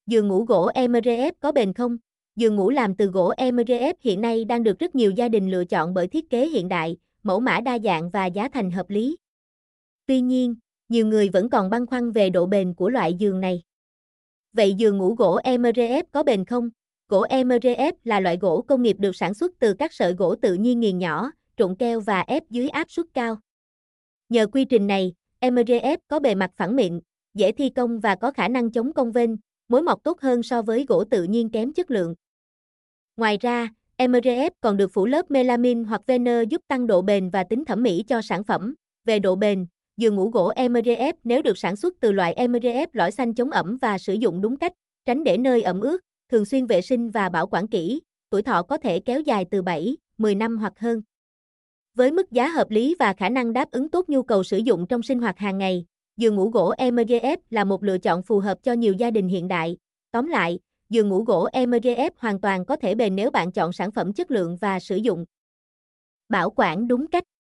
Giường ngủ gỗ MDF có bền không? Giường ngủ làm từ gỗ MDF hiện nay đang được rất nhiều gia đình lựa chọn bởi thiết kế hiện đại, mẫu mã đa dạng và giá thành hợp lý. Tuy nhiên, nhiều người vẫn còn băn khoăn về độ bền của loại giường này. Vậy giường ngủ gỗ MDF có bền không? Gỗ MDF là loại gỗ công nghiệp được sản xuất từ các sợi gỗ tự nhiên nghiền nhỏ, trộn keo và ép dưới áp suất cao. Nhờ quy trình này, MDF có bề mặt phẳng mịn, dễ thi công và có khả năng chống cong vênh, mối mọt tốt hơn so với gỗ tự nhiên kém chất lượng. Ngoài ra, MDF còn được phủ lớp melamine hoặc veneer giúp tăng độ bền và tính thẩm mỹ cho sản phẩm. Về độ bền, giường ngủ gỗ MDF nếu được sản xuất từ loại MDF lõi xanh chống ẩm và sử dụng đúng cách, tránh để nơi ẩm ướt, thường xuyên vệ sinh và bảo quản kỹ, tuổi thọ có thể kéo dài từ 7, 10 năm hoặc hơn. Với mức giá hợp lý và khả năng đáp ứng tốt nhu cầu sử dụng trong sinh hoạt hàng ngày, giường ngủ gỗ MDF là một lựa chọn phù hợp cho nhiều gia đình hiện đại. Tóm lại, giường ngủ gỗ MDF hoàn toàn có thể bền nếu bạn chọn sản phẩm chất lượng và sử dụng bảo quản đúng cách.